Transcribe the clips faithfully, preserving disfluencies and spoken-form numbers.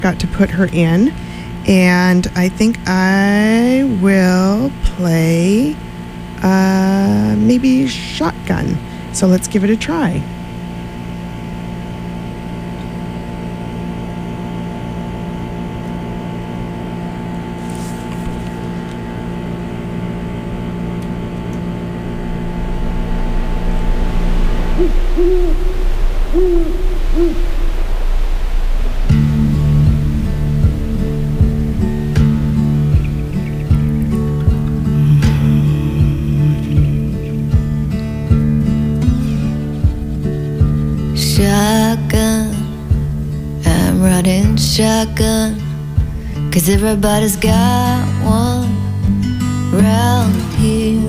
got to put her in, and I think I will play uh, maybe Shotgun. So let's give it a try. Shotgun, I'm riding shotgun, 'cause everybody's got one round here.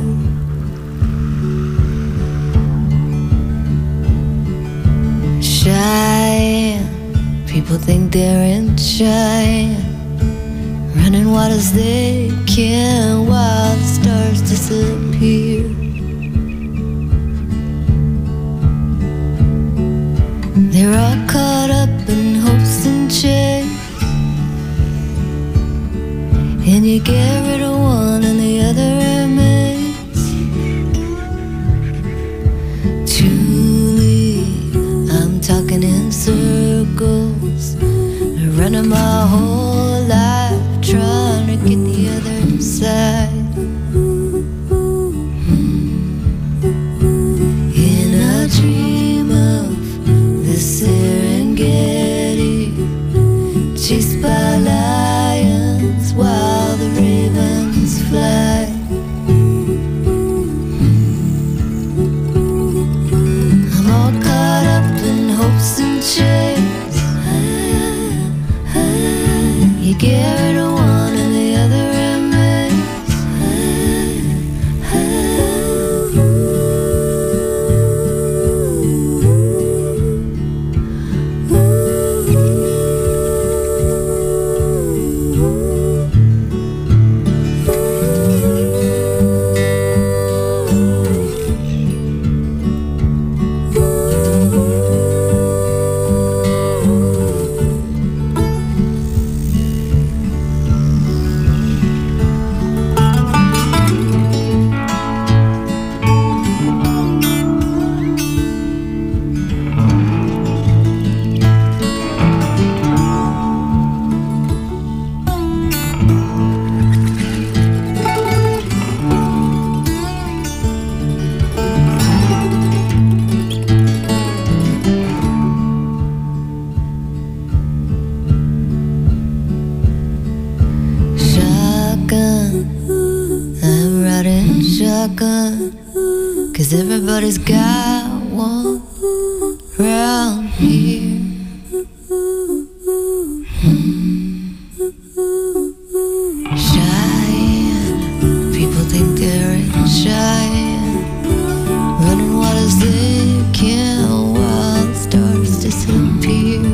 Cheyenne, people think they're in Cheyenne, running wild as they can while the stars disappear. They're all caught up in hopes and chase, and you get rid of one and the other remains. Truly, I'm talking in circles, running my whole life trying to get the other side. In a dream of the Serengeti, chased by lions while the ravens fly. I'm all caught up in hopes and chase. You get rid of one and the other remains. Shotgun, 'cause everybody's got one round here. Cheyenne, people think they're in Cheyenne, running wild as they can while the stars disappear.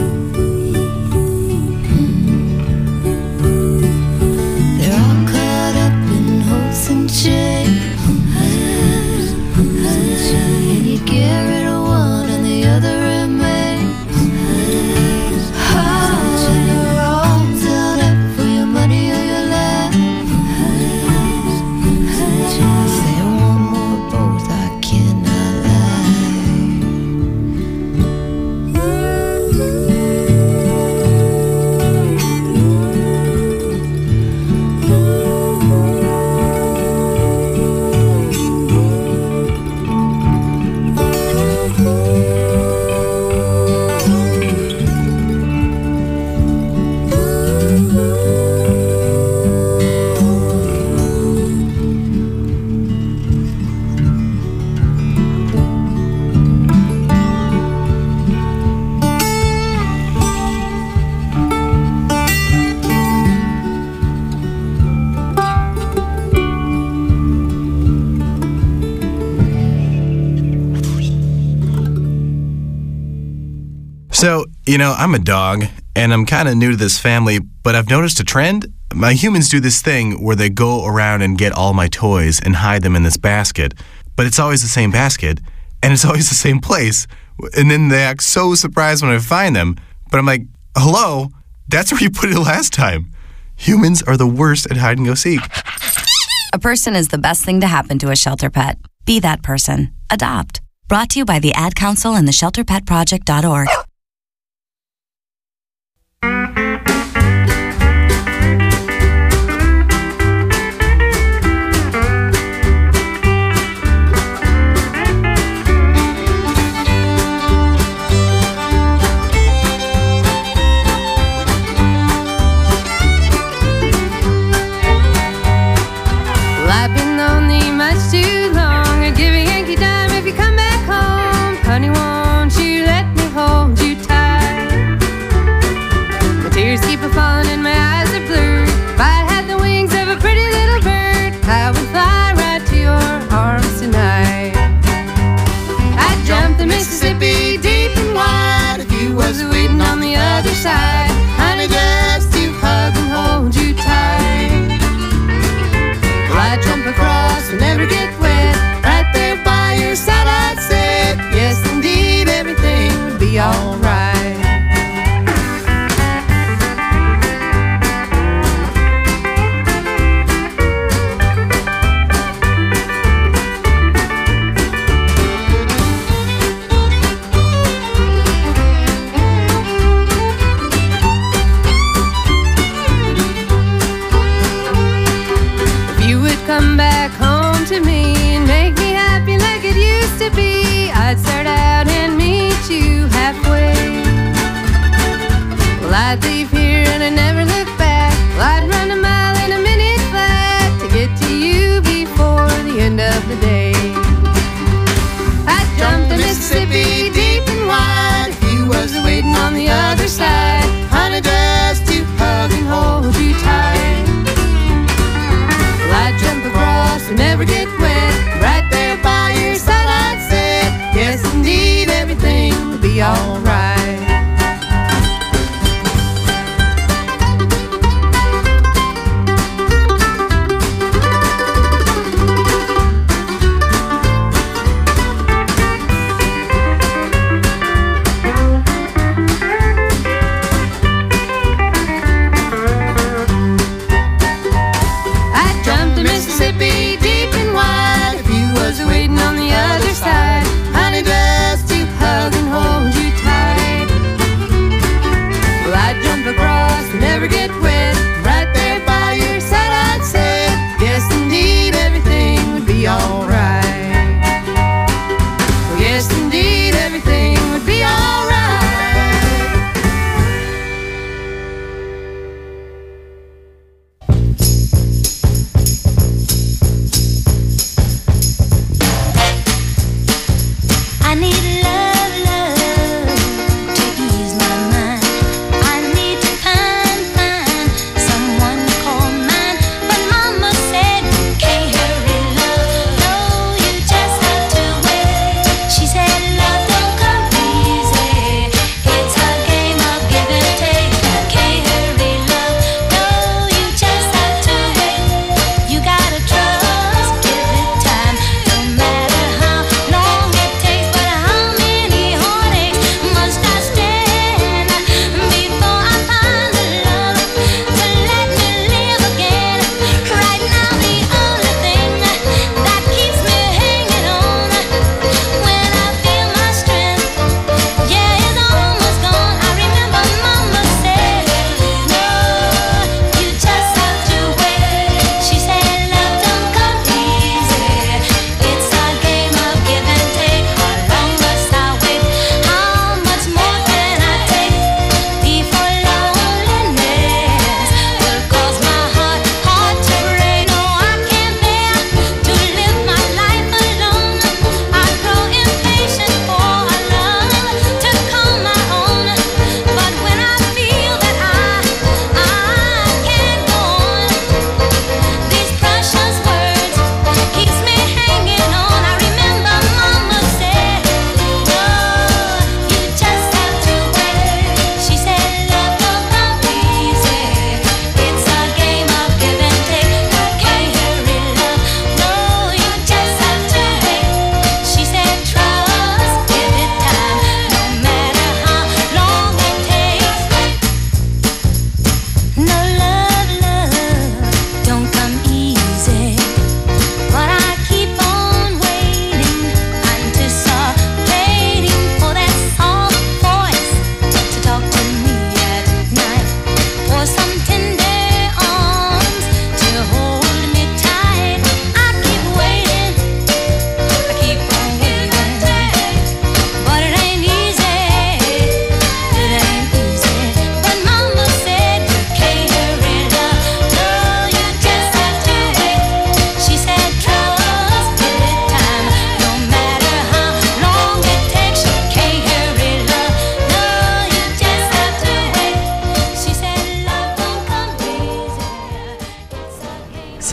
They're all caught up in hopes and chains. And you get rid of one and the other remains. Oh, you're all done up for your money or your life. Say I want more of both, I cannot So, you know, I'm a dog, and I'm kind of new to this family, but I've noticed a trend. My humans do this thing where they go around and get all my toys and hide them in this basket, but it's always the same basket, and it's always the same place, and then they act so surprised when I find them, but I'm like, hello, That's where you put it last time. Humans are the worst at hide and go seek. A person is the best thing to happen to a shelter pet. Be that person. Adopt. Brought to you by the Ad Council and the shelter pet project dot org.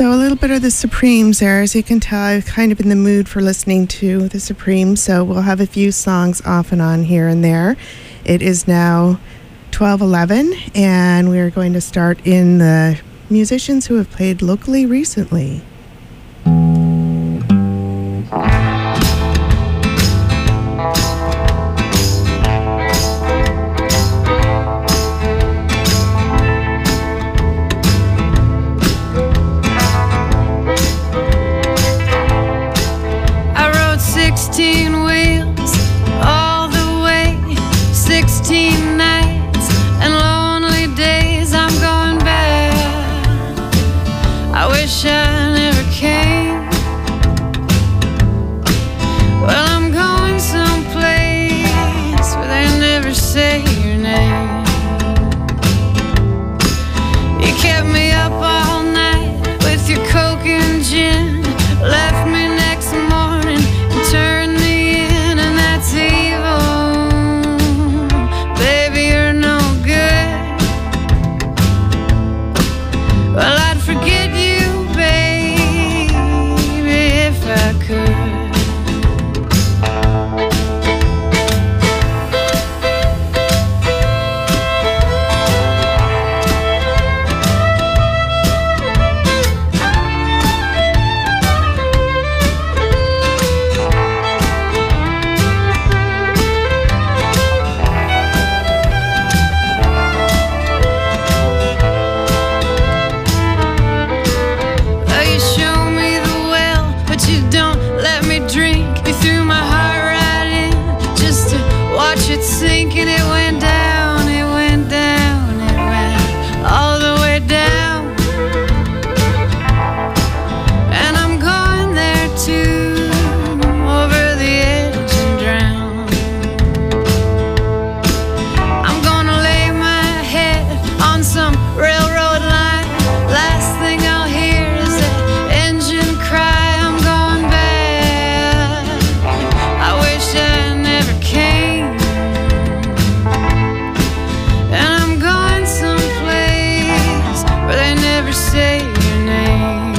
So a little bit of the Supremes there. As you can tell, I've kind of in the mood for listening to the Supremes, so we'll have a few songs off and on here and there. It is now twelve eleven, and we're going to start in the musicians who have played locally recently. sixteen wheels all the way, sixteen nights and lonely days. I'm going back. I wish I never came. Well, I'm going someplace where they never say your name. You kept me up all night with your coke and gin, left me next morning, turn me in, and that's evil. Baby, you're no good. Well, I'd forget you, baby, if I could. Sinking, it went down, it went down, it went all the way down. And I'm going there too, over the edge and drown. I'm gonna lay my head on some railroad line. Last thing I'll hear is that engine cry. I'm going back. I wish I never came. Say your name.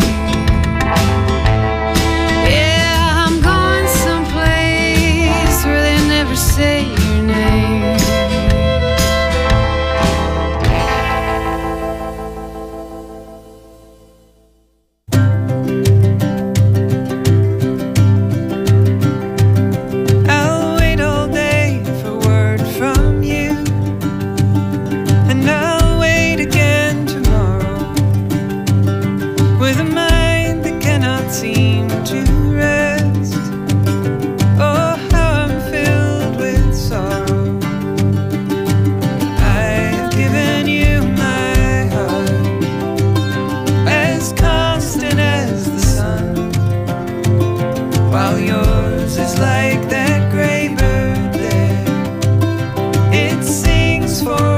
Yeah, I'm going someplace where they never say your name. I'll wait all day for word from you, and I'll wait again with a mind that cannot seem to rest. Oh, how I'm filled with sorrow. I have given you my heart, as constant as the sun, while yours is like that gray bird there. It sings for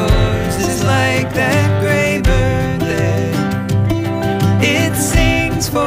It sings for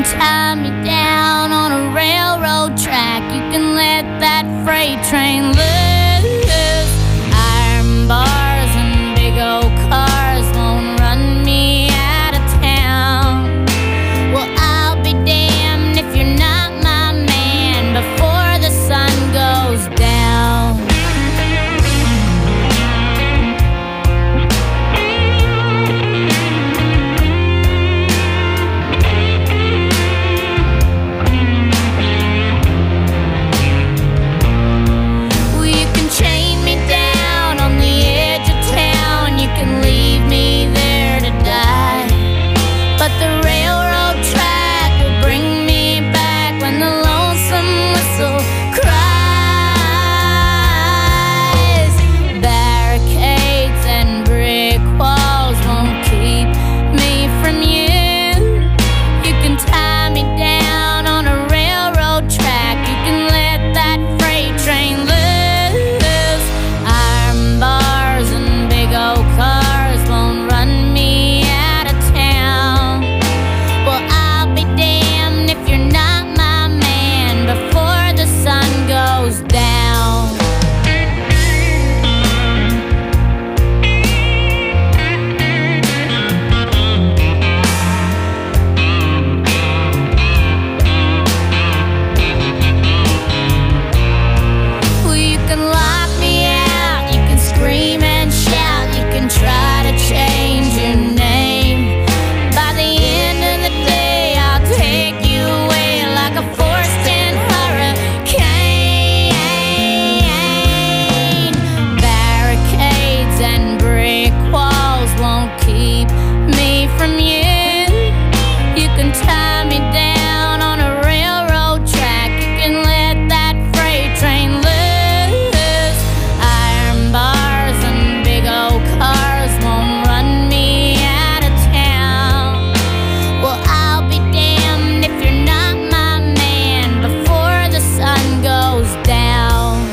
can tie me down on a railroad track. You can let that freight train loose. Iron bars and big old cars won't run me out of town. Well, I'll be damned if you're not my man before the sun goes down. Well, you can chain me down on the edge of town. You can leave me there to die. But the railroad track will bring me back when the lonesome whistle cries. Barricades and brick walls won't keep me from you. You can tie me down on a railroad track. You can let that freight train loose. Iron bars and big old cars won't run me out of town. Well, I'll be damned if you're not my man before the sun goes down. Well, you can lock me out, you can scream and shout, you can try to change your name. By the end of the day, I'll take you away like a forced-in hurricane. Barricades and brick walls won't keep me from you. You can tie me down on a railroad track. You can let that freight train loose. Iron bars and big old cars won't run me out of town. Well, I'll be damned if you're not my man before the sun goes down.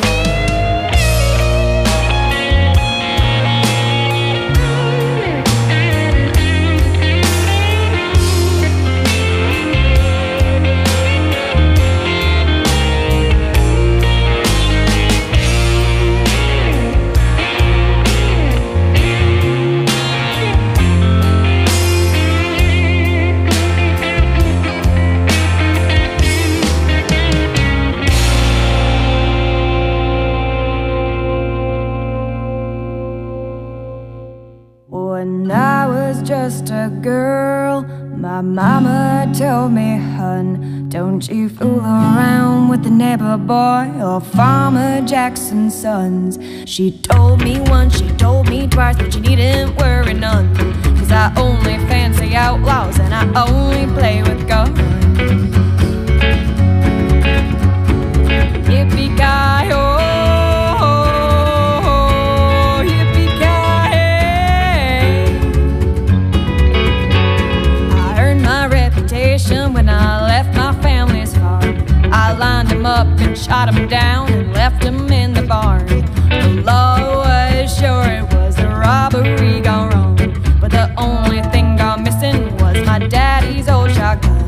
When I was just a girl, my mama told me, hun, don't you fool around with the neighbor boy or Farmer Jackson's sons. She told me once, she told me twice, but you needn't worry none, 'cause I only fancy outlaws and I only play with guns. Yippee-ki-yo, when I left my family's farm. I lined them up and shot them down and left them in the barn. The law was sure it was a robbery gone wrong, but the only thing gone missing was my daddy's old shotgun.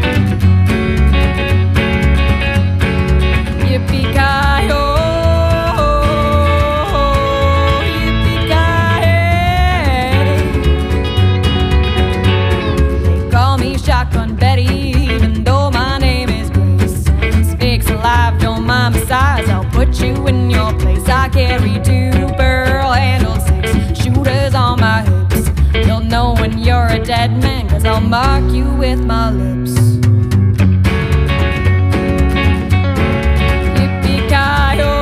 Yippee-ki-yo, Shotgun Betty, even though my name is Grace. Speaks alive, don't mind my size, I'll put you in your place. I carry two barrel-handled six shooters on my hips. You'll know when you're a dead man, 'cause I'll mark you with my lips. Yippee-ki-yo,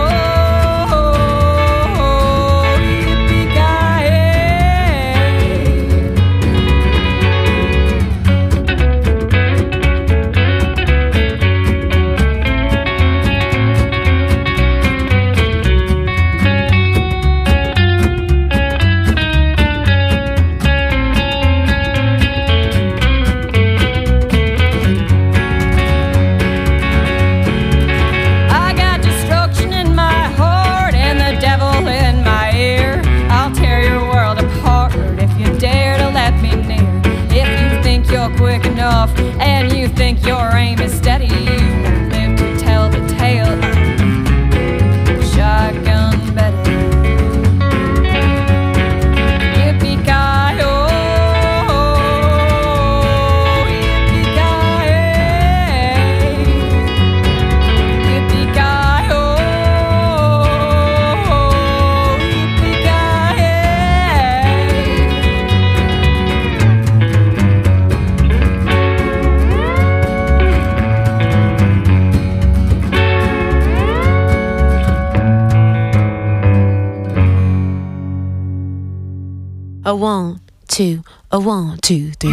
A one, two, a one, two, three.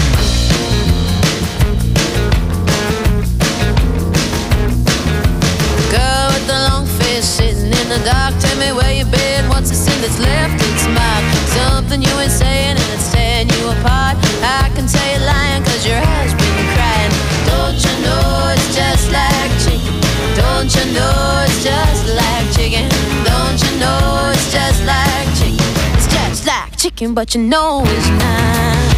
Girl with the long face sitting in the dark. Tell me where you been, what's the sin that's left its mark? Something you ain't saying and it's tearing you apart. I can tell you're lying cause your eyes been crying. Don't you know it's just like chicken? Don't you know it's just like chicken? Don't you know it's just like chicken? It's just like chicken but you know it's not.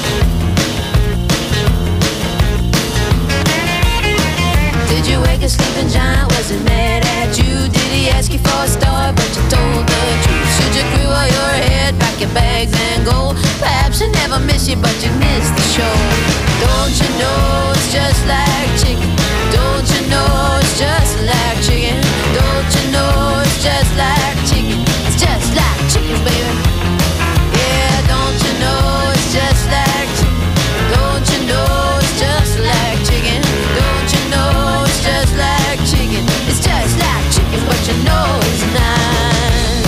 Did you wake a sleeping giant? Was he mad at you? Did he ask you for a story but you told the truth? Should you crew all your head, pack your bags and go? Perhaps I never miss you but you missed the show. Don't you know it's just like chicken? Don't you know it's just like chicken? Don't you know it's just like chicken? It's just like chicken, baby. Yeah, don't you know it's just like chicken? Don't you know it's just like chicken? Don't you know it's just like chicken? It's just like chicken, but you know it's not.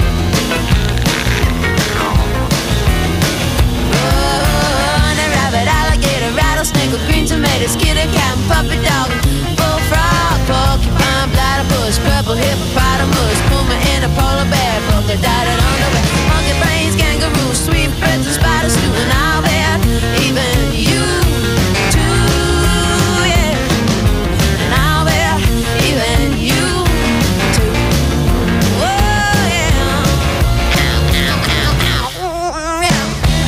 Oh, honey rabbit, alligator, rattlesnake, with green tomatoes, kitty cat, and puppy dog, bullfrog, porcupine, platypus, purple hippopotamus, puma and a polar bear, polka dotted underwear, monkey brains, kangaroo, sweet birds and spiders, stew, and I'll bet even you too, yeah. And I'll bet even you too. Oh yeah. Ow, ow, ow, ow, yeah.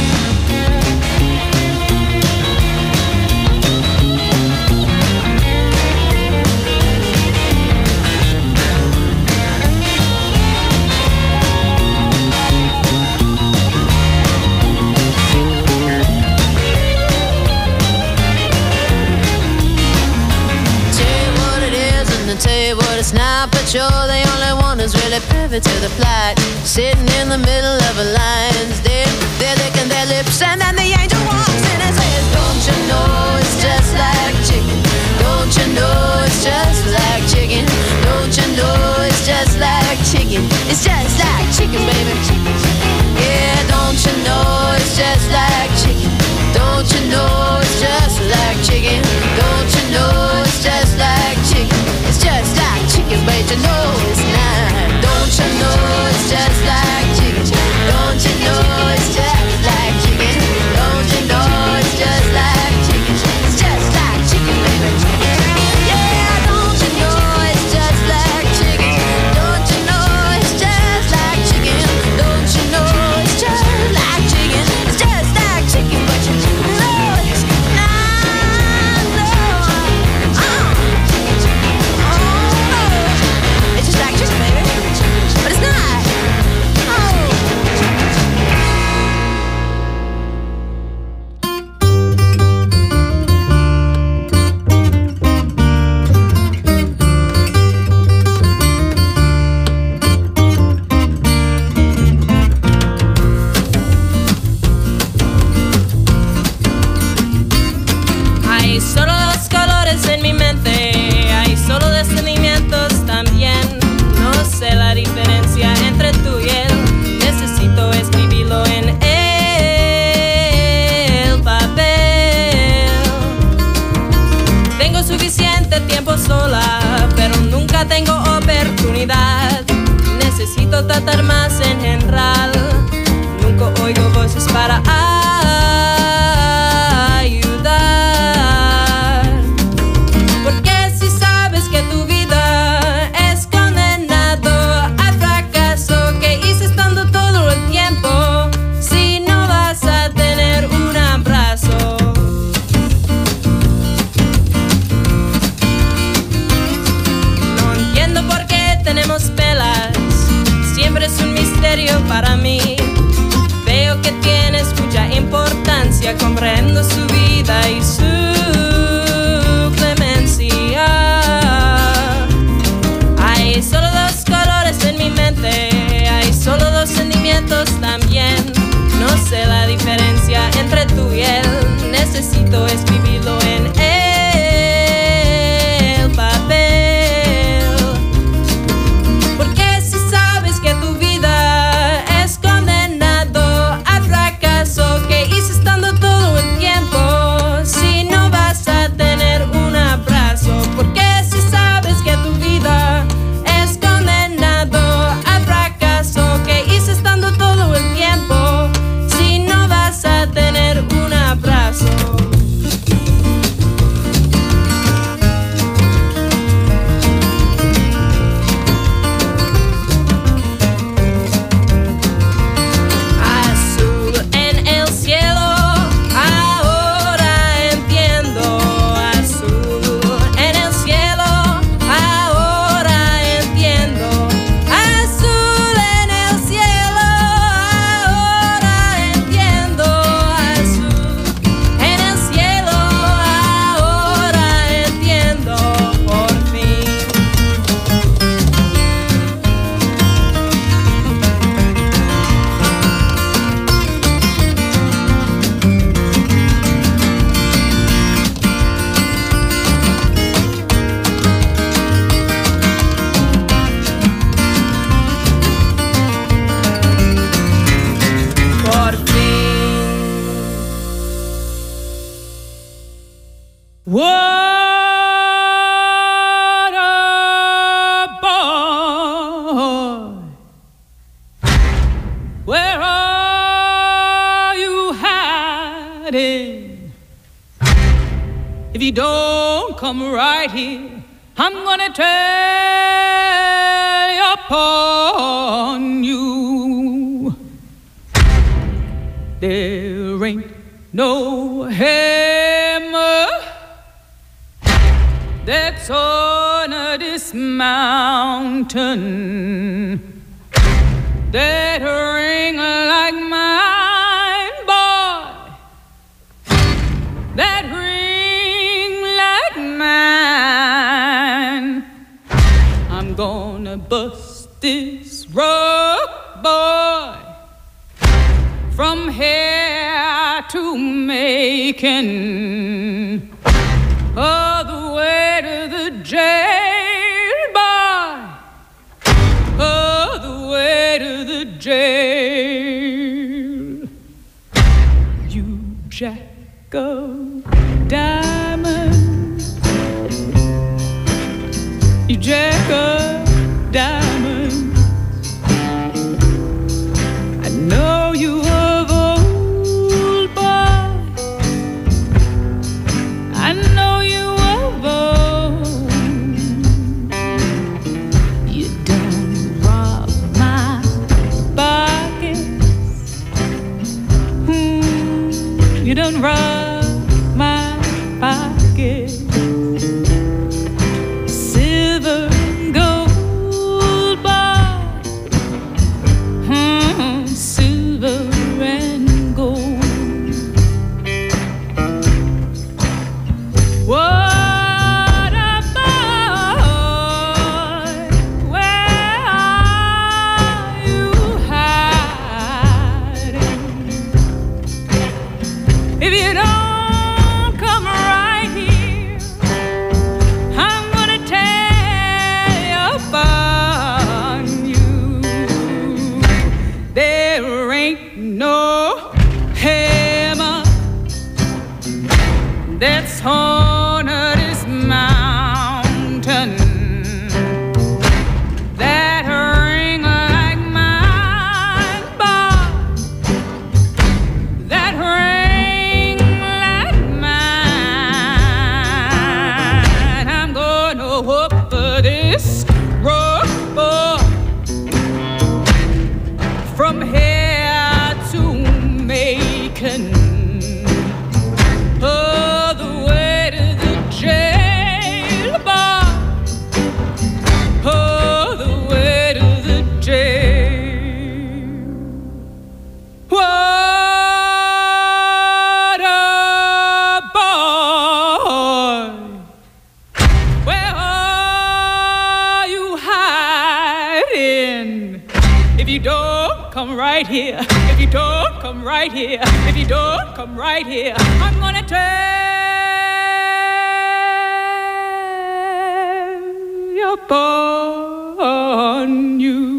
Tell you what it's not, but you're the only one who's really privy to the plot. Sitting in the middle of a lion's den, they're licking their lips and then the angel walks in and says, don't you know it's just like chicken? Don't you know it's just like chicken? Don't you know it's just like chicken? It's just like chicken, baby. Yeah, don't you know it's just like chicken? Don't you know it's just like chicken? Don't you know it's just like chicken? It's just like chicken, but you know it's not. Don't you know it's just like chicken? Don't you know it's just like chicken? Don't you know it's just like chicken? It's just like chicken, baby. Yeah, don't you know it's just like chicken? Don't you know it's just like chicken? Don't you know it's just like chicken? It's just like chicken, but you know it's not. No. Oh. It's just like chicken, baby, but it's not. Oh. Hay solo dos colores en mi mente, hay solo dos sentimientos también. No sé la diferencia entre tú y él, necesito escribirlo en el papel. Tengo suficiente tiempo sola, pero nunca tengo oportunidad. Necesito tratar más en general, nunca oigo voces para ayudar. Porque si sabes que tu vida es condenado al fracaso que hice estando todo el tiempo, si no vas a tener un abrazo. No entiendo por qué tenemos pelas, siempre es un misterio para mí. Veo que tienes mucha importancia, comprendo su vida y su clemencia. Hay solo dos colores en mi mente, hay solo dos sentimientos también. No sé la diferencia entre tú y él, necesito escribirlo en el papel. Porque si sabes que tu vida es condenado a don't come right here, I'm gonna tell upon you. There ain't no hammer that's on this mountain that ring like mine, boy, that ring like mine. I'm gonna bust this rock, boy, from here to Macon, all the way to the jail, boy, all the way to the jail. You jack of diamonds, you jack of diamonds, I know you of old, boy, I know you of old. You done rob my pockets, hmm, you done rob my pockets. Silver and gold, boy, hmm, silver and gold. What a boy, where are you hiding? If you don't come right here, I'm gonna tear upon you. There ain't no hammer that's on this mountain that ring like mine, boy, that ring like mine. I'm gonna whoop this rock, boy, from here to Macon, all the way to the jail, boy, all the way to the jail. What a boy, where are you hiding? If you don't come right here, if you don't come right here, if you don't come right here, I'm gonna tell upon you.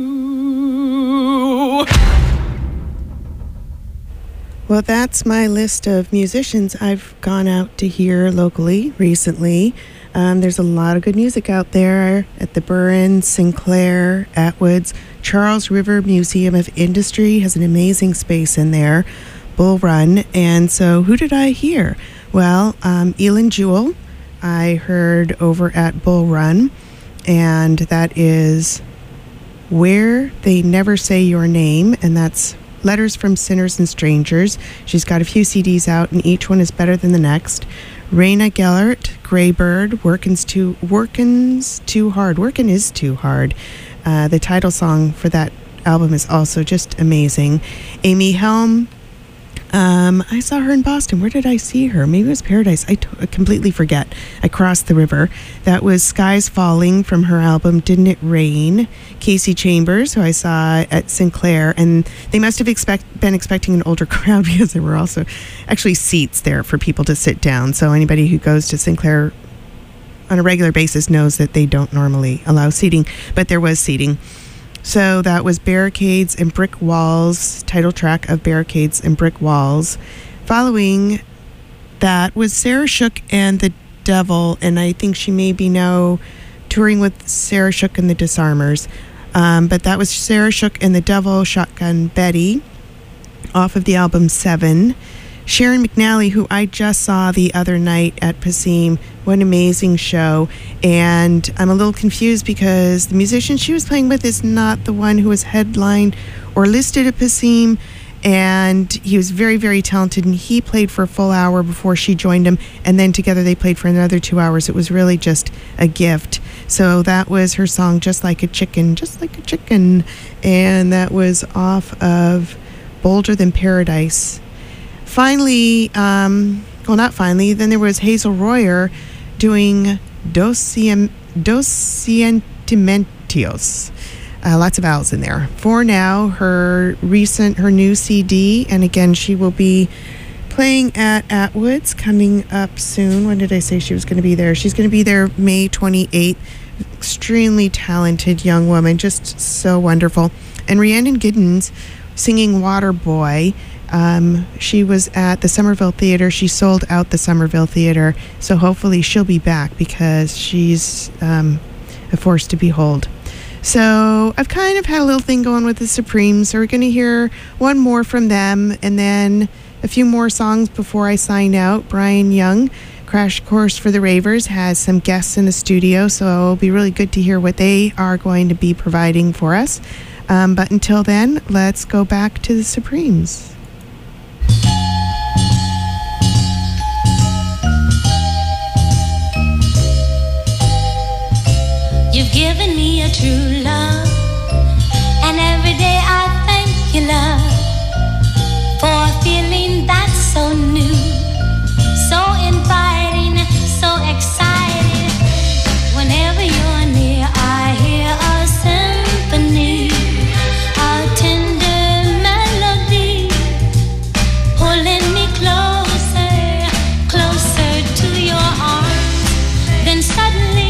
Well, that's my list of musicians I've gone out to hear locally recently. Um, there's a lot of good music out there at the Burren, Sinclair, Atwoods. Charles River Museum of Industry has an amazing space in there, Bull Run. And so who did I hear? Well, um, Elin Jewell I heard over at Bull Run, and that is Where They Never Say Your Name, and that's Letters from Sinners and Strangers. She's got a few C Ds out, and each one is better than the next. Raina Gellert, Greybird, Workin's Too, Workin's Too Hard. Workin' is Too Hard. Uh, the title song for that album is also just amazing. Amy Helm, um, I saw her in Boston. Where did I see her? Maybe it was Paradise. I, t- I completely forget. I crossed the river. That was Skies Falling from her album Didn't It Rain. Casey Chambers, who I saw at Sinclair, and they must have expect, been expecting an older crowd because there were also actually seats there for people to sit down. So anybody who goes to Sinclair on a regular basis knows that they don't normally allow seating, but there was seating. So that was Barricades and Brick Walls, title track of Barricades and Brick Walls. Following that was Sarah Shook and the Devil, and I think she may be now touring with Sarah Shook and the Disarmers. Um, but that was Sarah Shook and the Devil, Shotgun Betty, off of the album Seven. Sharon McNally, who I just saw the other night at Passim. What an amazing show. And I'm a little confused because the musician she was playing with is not the one who was headlined or listed at Passim. And he was very, very talented, and he played for a full hour before she joined him, and then together they played for another two hours. It was really just a gift. So that was her song, Just Like a Chicken, Just Like a Chicken, and that was off of Bolder Than Paradise. Finally, um, well, not finally, then there was Hazel Royer doing Dos, Cien- Dos Sentimientos. Uh, lots of vowels in there. For Now, her recent, her new C D, and again, she will be playing at Atwood's coming up soon. When did I say she was going to be there? She's going to be there May twenty-eighth. Extremely talented young woman, just so wonderful. And Rhiannon Giddens singing Water Boy. Um, she was at the Somerville Theater. She sold out the Somerville Theater, so hopefully she'll be back because she's um, a force to behold. So I've kind of had a little thing going with the Supremes, so we're going to hear one more from them and then a few more songs before I sign out. Brian Young, Crash Course for the Ravers, has some guests in the studio, so it'll be really good to hear what they are going to be providing for us. Um, but until then, let's go back to the Supremes. You've given me a true love, and every day I thank you, love, for a feeling that's so new, so inviting, so exciting. Whenever you're near, I hear a symphony, a tender melody, pulling me closer, closer to your arms. Then suddenly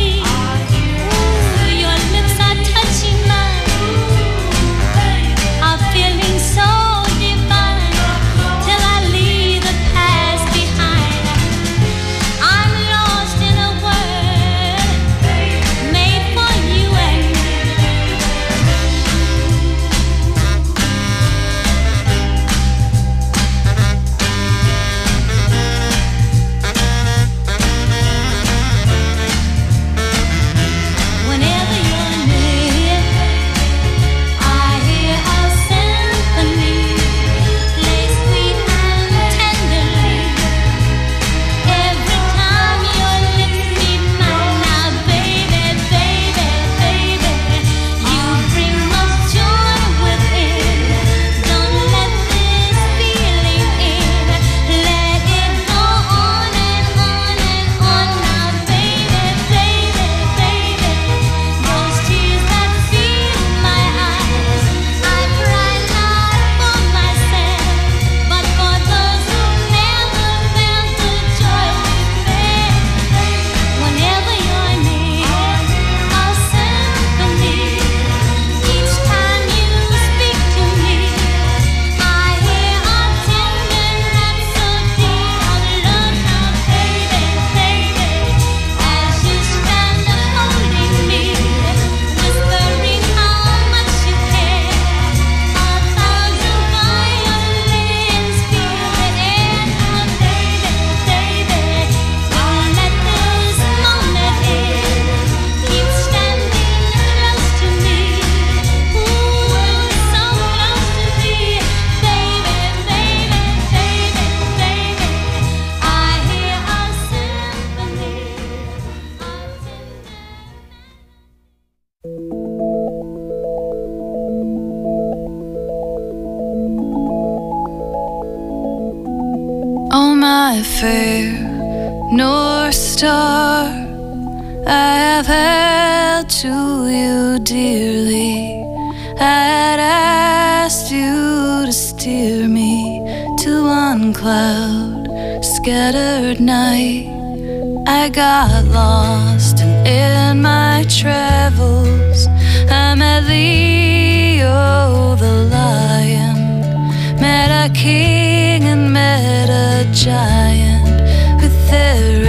my fair North Star, I have held to you dearly. I had asked you to steer me to one cloud, scattered night. I got lost, and in my travels I met Leo the lion, met a king and met a giant with their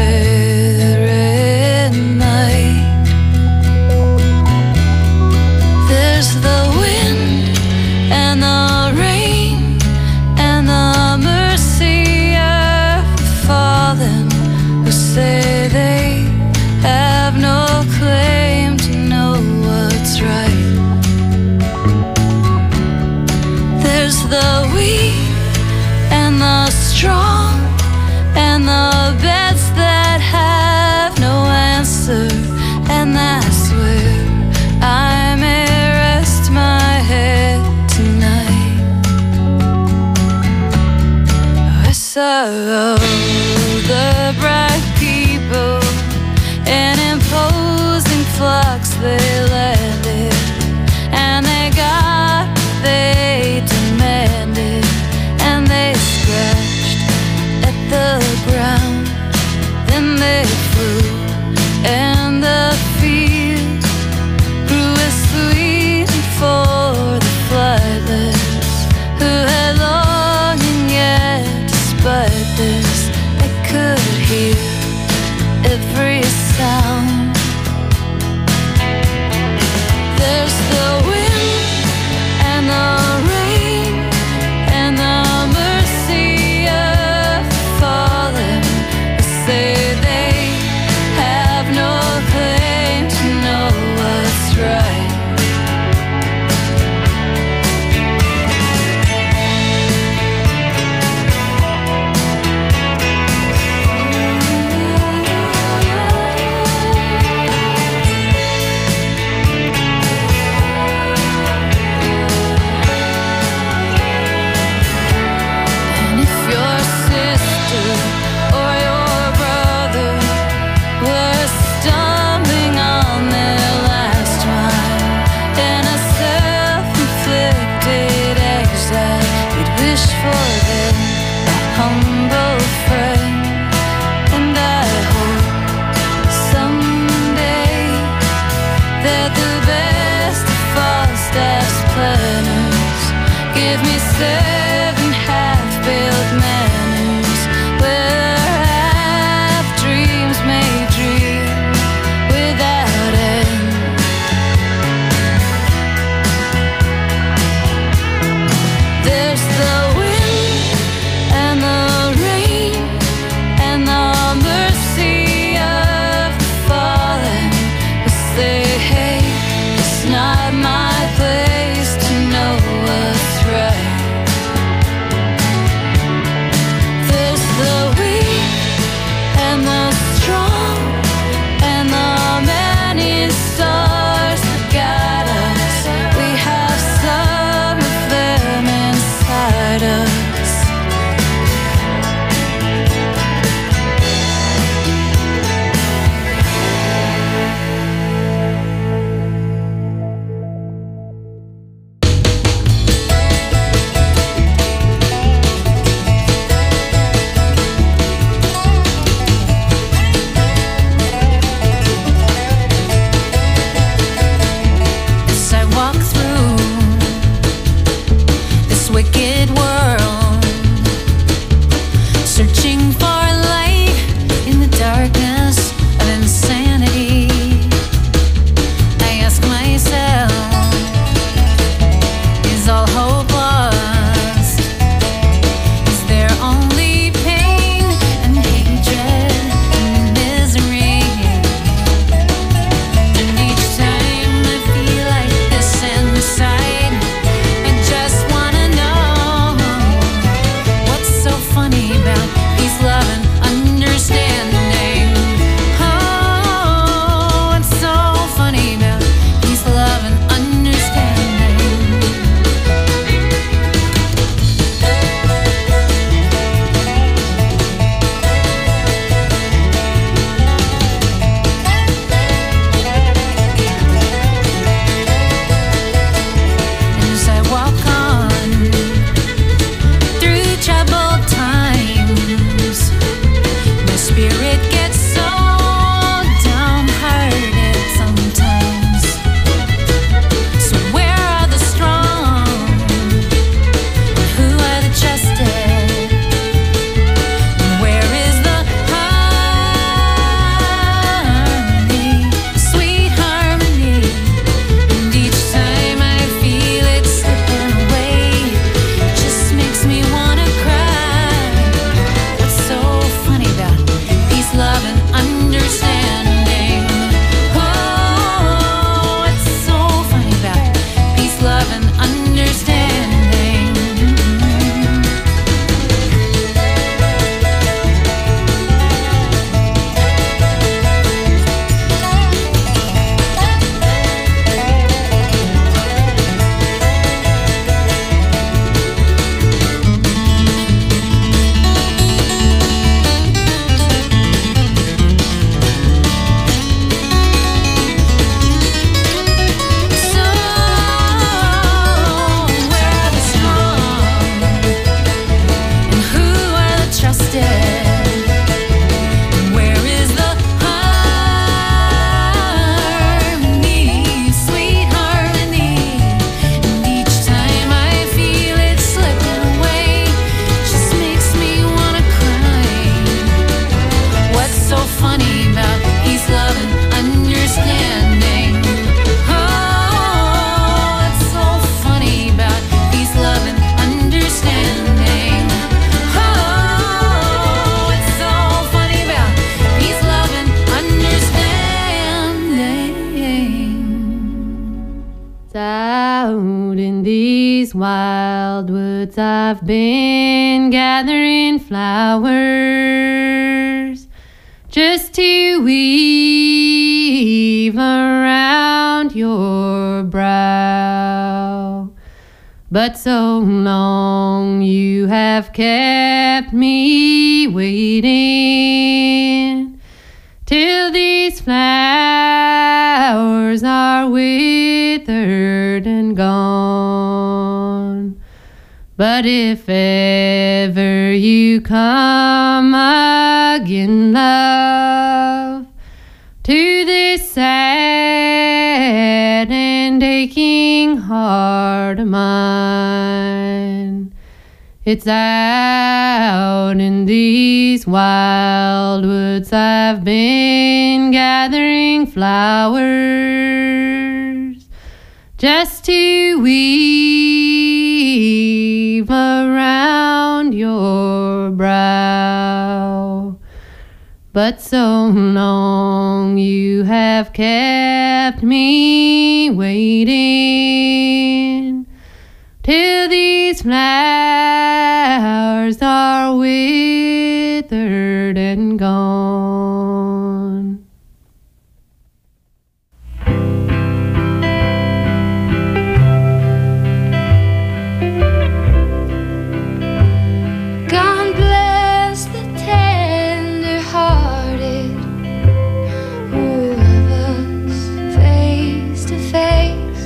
red might. There's the wind and the rain and the mercy and I swear I may rest my head tonight. I saw the bright people in imposing flocks. They landed and they got what they demanded, and they scratched at the ground. Then they flew, and the field grew as sweet for the flightless who had longing, yet despite this they could hear every sound. There's the wind and the rain and the mercy of fallen. Say they have no claim to know what's right. And if your sister or your brother were stumbling on their last mile in a self-inflicted exile, you'd wish for them a humble friend. And I hope someday that the best of Falstaff's planners give me seven half-built manors where half dreams may dream without end. There's the wind and the rain and the mercy of the fallen who say, hey, it's not my place to know what's right. There's the weak and the strong and the many stars that guide us. We have some of them inside us. these wild woods I've been gathering flowers just to weave around your brow. But so long you have kept me waiting till these flowers are withered and gone. But if ever you come again, love, to this sad and aching heart of mine, it's out in these wild woods I've been gathering flowers just to weave around your brow. But so long you have kept me waiting till these flowers are withered and gone. God bless the tender-hearted who love us face to face,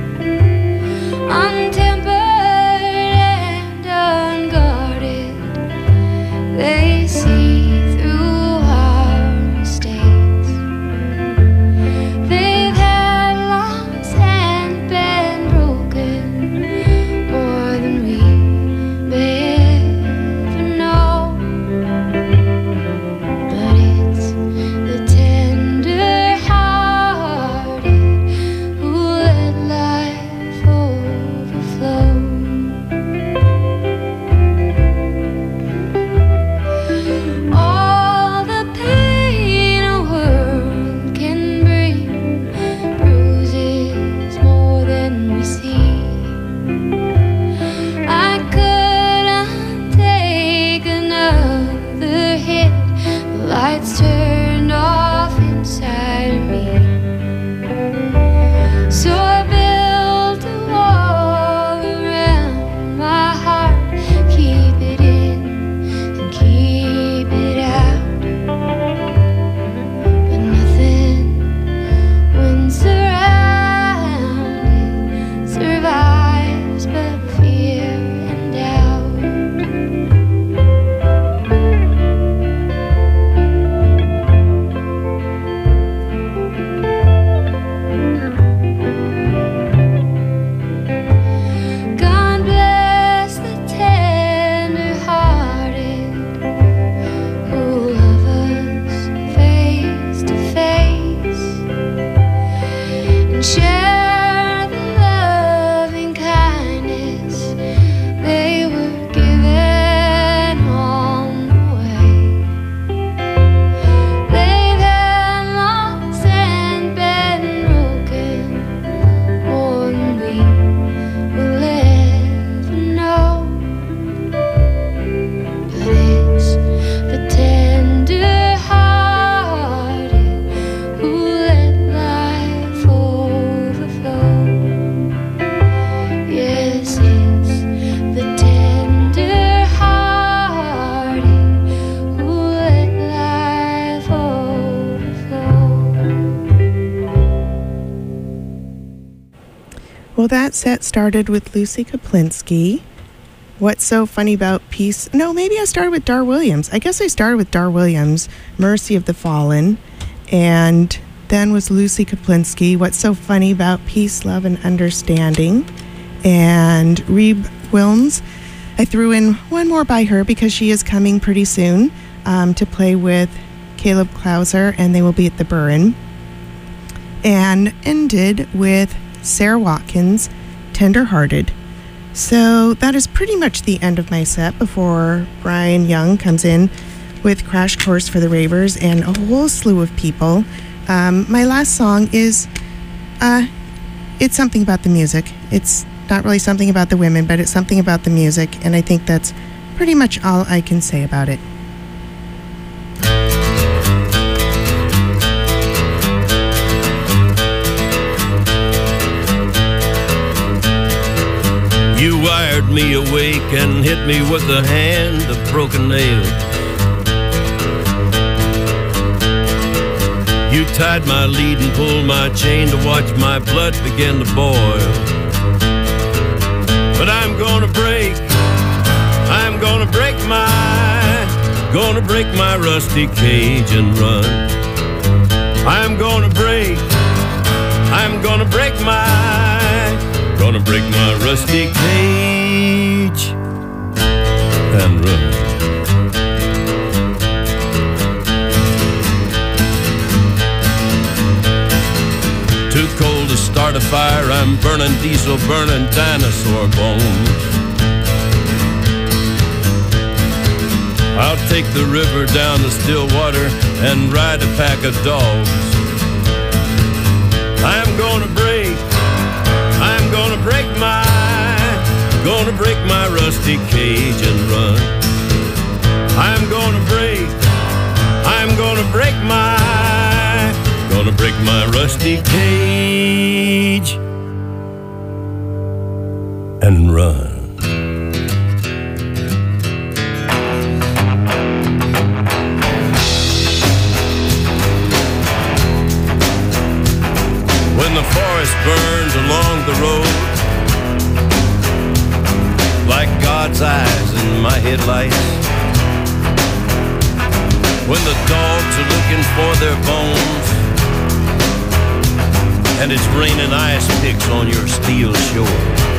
untempered and unguarded. They see through our mistakes. They've had loss and been broken more than we may ever know. But it's the tender-hearted who let life overflow. All the pain a world can bring, bruises more than we see. I couldn't take another hit. The lights turned off inside of me. So I built a wall around my heart, keep it in and keep it out. But nothing, when surrounded, survives but fear and doubt. God bless the tender-hearted who love us face to face and share the loving kindness they were given on the way. They've had loss and been broken more than we will ever know. But it's the tender-hearted who let life overflow. Yes, it's the tender-hearted who let life overflow. Well, that set started with Lucy Kaplinski. What's so funny about Peace? No, maybe I started with Dar Williams. I guess I started with Dar Williams, Mercy of the Fallen, and then was Lucy Kaplinski. What's so funny about Peace, Love, and Understanding, and Rebe Wilms. I threw in one more by her because she is coming pretty soon um, to play with Caleb Klauser, and they will be at the Burren. And ended with Sarah Watkins, Tenderhearted. So that is pretty much the end of my set before Brian Young comes in with Crash Course for the Ravers and a whole slew of people. Um, my last song is, uh, it's something about the music. It's not really something about the women, but it's something about the music, and I think that's pretty much all I can say about it. You wired me awake and hit me with a hand of broken nails. You tied my lead and pulled my chain to watch my blood begin to boil. But I'm gonna break, I'm gonna break my, gonna break my rusty cage and run. I'm gonna break, I'm gonna break my, gonna break my rusty cage and run. Too cold to start a fire, I'm burning diesel, burning dinosaur bones. I'll take the river down to Stillwater and ride a pack of dogs. I'm gonna break, I'm gonna break my, gonna break my rusty cage and run. I'm gonna break, I'm gonna break my, gonna break my rusty cage and run. When the forest burns along the road, like God's eyes in my headlights, when the dogs are looking for their bones, and it's raining ice picks on your steel shore,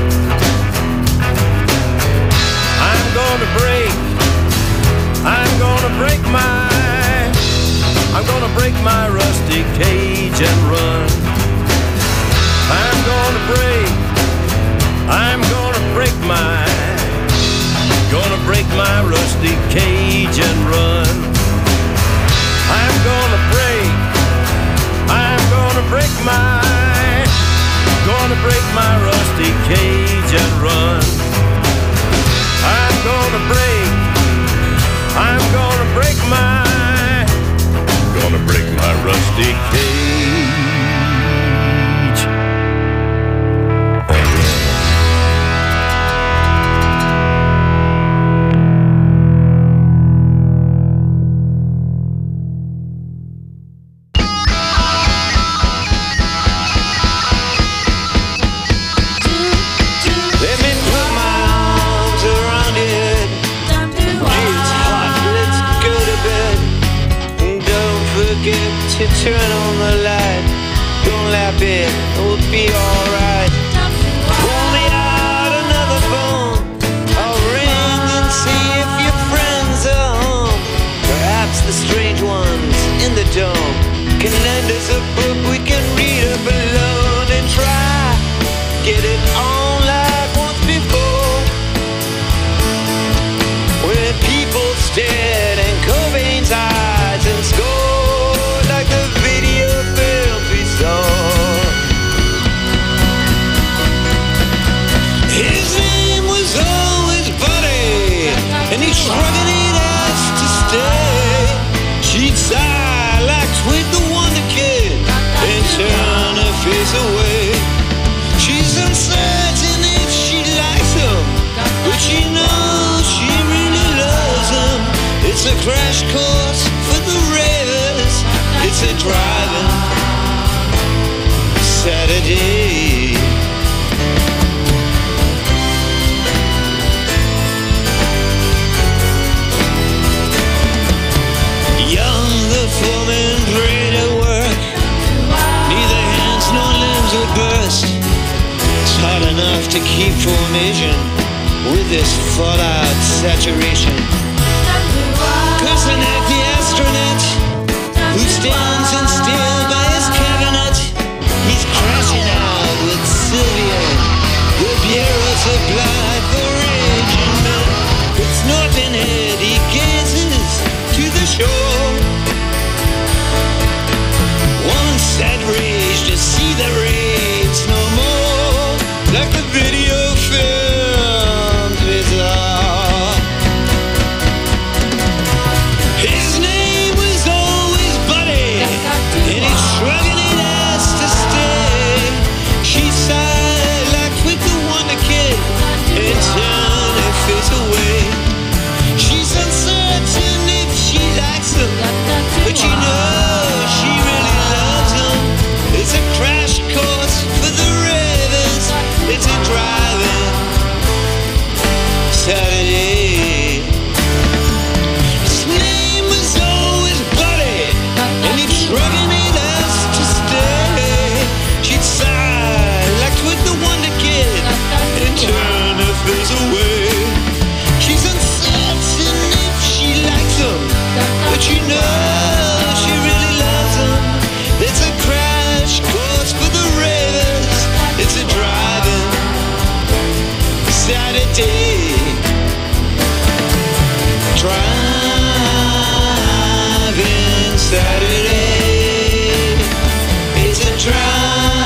I'm gonna break, I'm gonna break my, I'm gonna break my rusty cage and run. I'm gonna break, I'm gonna break my, gonna break my rusty cage and run. I'm gonna break, I'm gonna break my, gonna break my rusty cage and run. I'm gonna break, I'm gonna break my, gonna break my rusty cage. To turn on the light, don't lap it, it'll be alright. Pull me out another phone, I'll ring and see if your friends are home. Perhaps the strange ones in the dome can lend us a book we can read up alone and try get it on like once before, where people stared in Cobain's eyes and scored like the video films we saw. His name was always Buddy, and he shrugged it ass to stay. She'd sigh like Sweet the Wonder Kid and turn her face away. She's uncertain if she likes him, but she knows she really loves him. It's a crash course for the ravers, it's a driving Saturday. Young, the foreman great at work, neither hands nor limbs would burst. It's hard enough to keep formation with this fallout saturation. Cause an